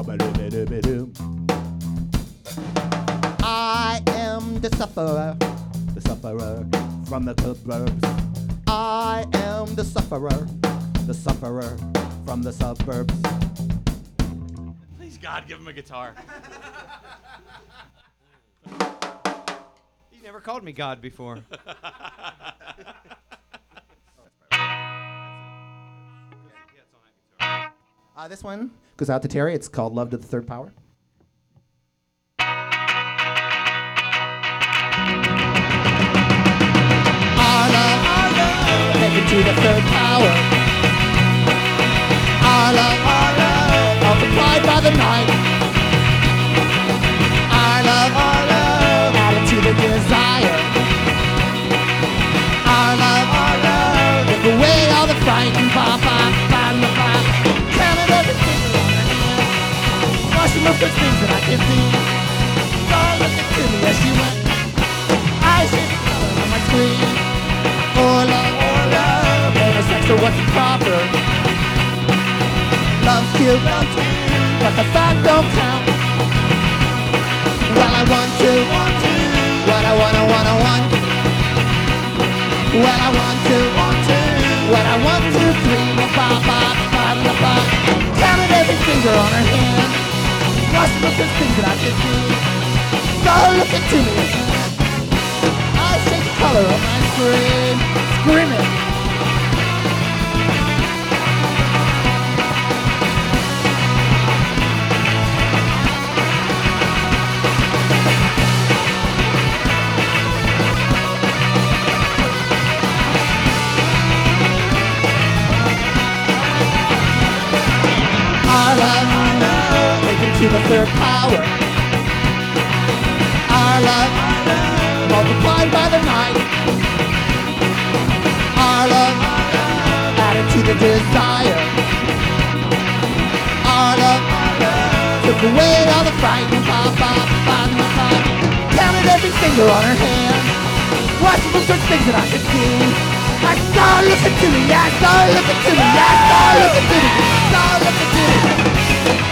I am the sufferer from the suburbs. I am the sufferer from the suburbs. Please, God, give him a guitar. You never called me God before. This one goes out to Terry. It's called Love to the Third Power. Our love, take it to the third power. Our love, multiplied by the night. Our love, added to the desire. Our love, took away all the fright and counted everything on her hand. Watching most of things that I can see. Saw looking to me as she went. I shaped the color on my screen. Oh love, better sex or what's proper. Love's cute, but the fact don't count. Well, I want to, what I want. Well, I want to, what I want to, three, counted every finger on her hand. Lost the first things that I could see. Saw her looking to me. I shake the color on my screen, screaming. Our love, taken to the third power. Our love, multiplied by the night. Our love, added to the desire. Our love, took away all the fright. Counted every finger on her hand. Watching the first things that I could see. I saw her looking to me, I saw her looking to me, I saw her looking to me, I saw her looking to me.